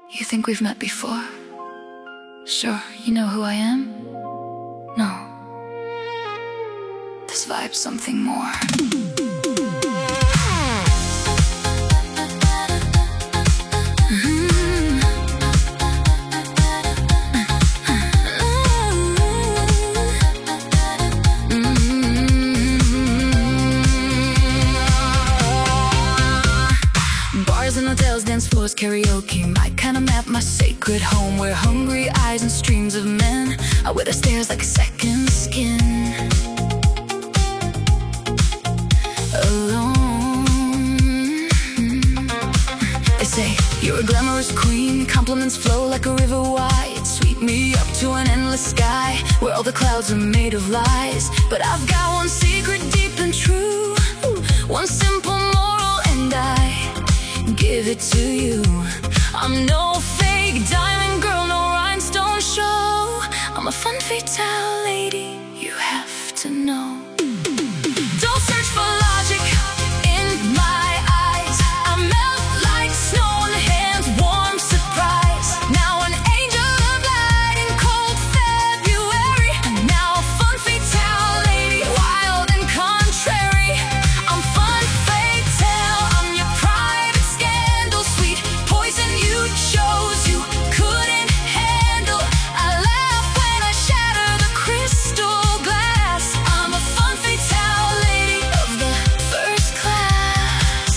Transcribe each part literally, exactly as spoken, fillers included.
You think we've met before? Sure, you know who I am? No. This vibe's something more. Bars and hotels, dance floors, karaoke, my kind of map, my sacred home, where hungry eyes and streams of men are where the stares like a second skin. Alone. They say you're a glamorous queen, compliments flow like a river wide, sweep me up to an endless sky where all the clouds are made of lies. But I've got one secret deep and true, one simple moral, and I give it to you. I'm no fake diamond girl, no rhinestone show. I'm a femme fatale lady, you have to know. Don't search for logic in my eyes. I melt like snow in the hands, warm surprise. Now an angel of light in cold February. Now a femme fatale lady, wild and contrary. I'm femme fatale, I'm your private scandal, sweet poison you chose, you couldn't handle. I laugh when I shatter the crystal glass. I'm a femme fatale lady of the first class.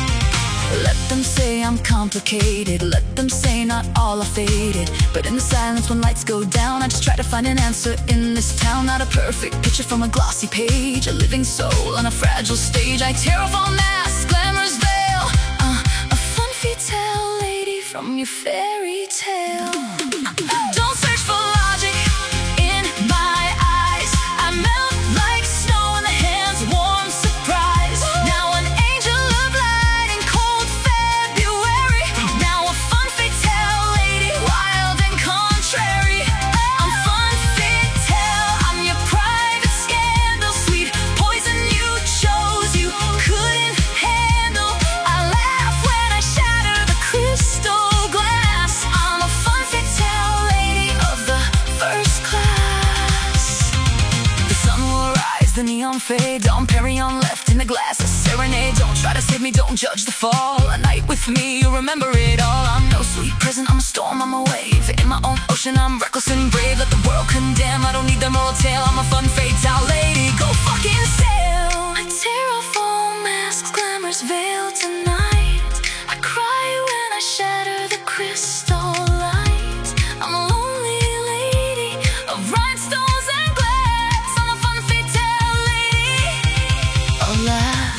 Let them say I'm complicated, let them say not all are faded, but in the silence when lights go down, I just try to find an answer in this town. Not a perfect picture from a glossy page, a living soul on a fragile stage. I tear off all masks, glamorous veil, uh, a femme fatale lady from your fairy tale. Don't search for logic in my eyes. I melt like snow in the hands, warm surprise. Now an angel of light in cold February. Now a femme fatale lady, wild and contrary. I'm femme fatale, I'm your private scandal, sweet poison you chose, you couldn't handle. I laugh when I shatter the crystal glass. I'm a femme fatale lady of the first class. The sun will rise, the neon fade, Dom Perignon left in the glass, a serenade. Don't try to save me, don't judge the fall. A night with me, you'll remember it all. I'm no sweet present, I'm a storm, I'm a wave. In my own ocean, I'm reckless and brave. Let the world condemn, I don't need their moral tale. I'm a femme fatale lady, go fucking sail. I tear off all masks, glamorous veil tonight. I cry when I shatter the crystal light. I'm a lonely lady of rhinestones and glass. I'm a femme fatale lady, alas.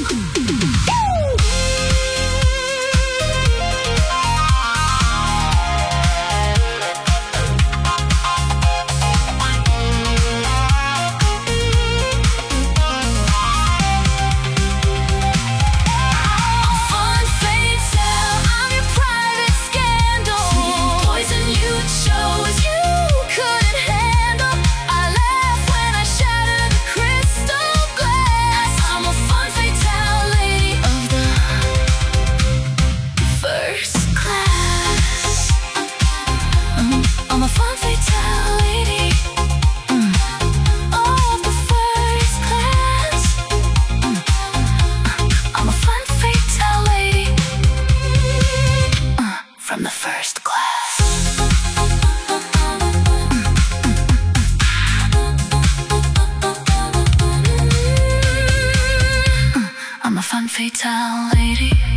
I'm a femme fatale lady, mm. of the first class. mm. I'm a femme fatale lady, uh, from the first class. mm. I'm a femme fatale lady.